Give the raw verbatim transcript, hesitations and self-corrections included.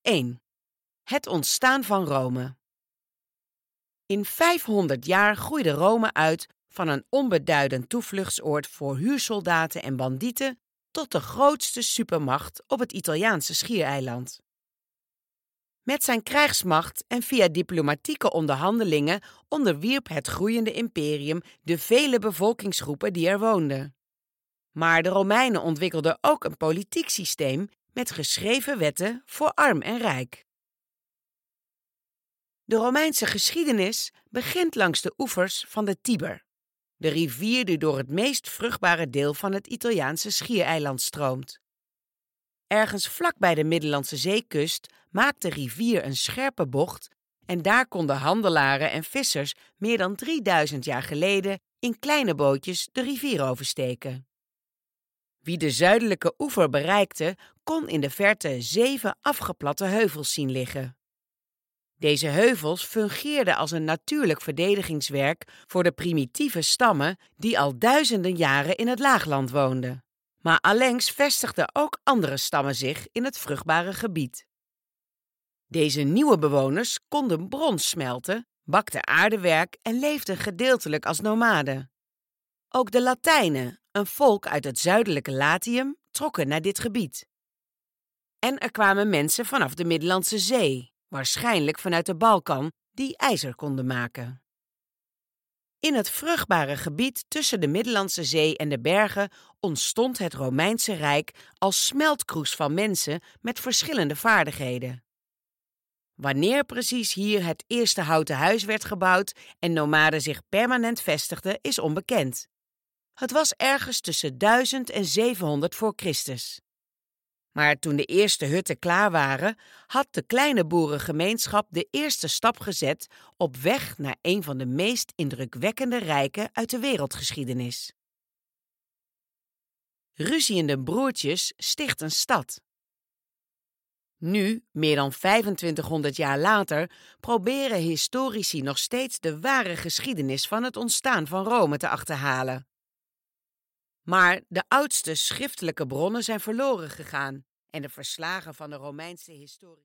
één. Het ontstaan van Rome. In vijfhonderd jaar groeide Rome uit van een onbeduidend toevluchtsoord voor huursoldaten en bandieten tot de grootste supermacht op het Italiaanse schiereiland. Met zijn krijgsmacht en via diplomatieke onderhandelingen onderwierp het groeiende imperium de vele bevolkingsgroepen die er woonden. Maar de Romeinen ontwikkelden ook een politiek systeem met geschreven wetten voor arm en rijk. De Romeinse geschiedenis begint langs de oevers van de Tiber, de rivier die door het meest vruchtbare deel van het Italiaanse schiereiland stroomt. Ergens vlak bij de Middellandse Zeekust maakt de rivier een scherpe bocht en daar konden handelaren en vissers meer dan drieduizend jaar geleden in kleine bootjes de rivier oversteken. Wie de zuidelijke oever bereikte, kon in de verte zeven afgeplatte heuvels zien liggen. Deze heuvels fungeerden als een natuurlijk verdedigingswerk voor de primitieve stammen die al duizenden jaren in het laagland woonden. Maar allengs vestigden ook andere stammen zich in het vruchtbare gebied. Deze nieuwe bewoners konden brons smelten, bakten aardewerk en leefden gedeeltelijk als nomaden. Ook de Latijnen, een volk uit het zuidelijke Latium, trokken naar dit gebied. En er kwamen mensen vanaf de Middellandse Zee, waarschijnlijk vanuit de Balkan, die ijzer konden maken. In het vruchtbare gebied tussen de Middellandse Zee en de bergen ontstond het Romeinse Rijk als smeltkroes van mensen met verschillende vaardigheden. Wanneer precies hier het eerste houten huis werd gebouwd en nomaden zich permanent vestigden, is onbekend. Het was ergens tussen duizend en zevenhonderd voor Christus. Maar toen de eerste hutten klaar waren, had de kleine boerengemeenschap de eerste stap gezet op weg naar een van de meest indrukwekkende rijken uit de wereldgeschiedenis. Ruziende broertjes stichten een stad. Nu, meer dan vijfentwintighonderd jaar later, proberen historici nog steeds de ware geschiedenis van het ontstaan van Rome te achterhalen. Maar de oudste schriftelijke bronnen zijn verloren gegaan en de verslagen van de Romeinse historici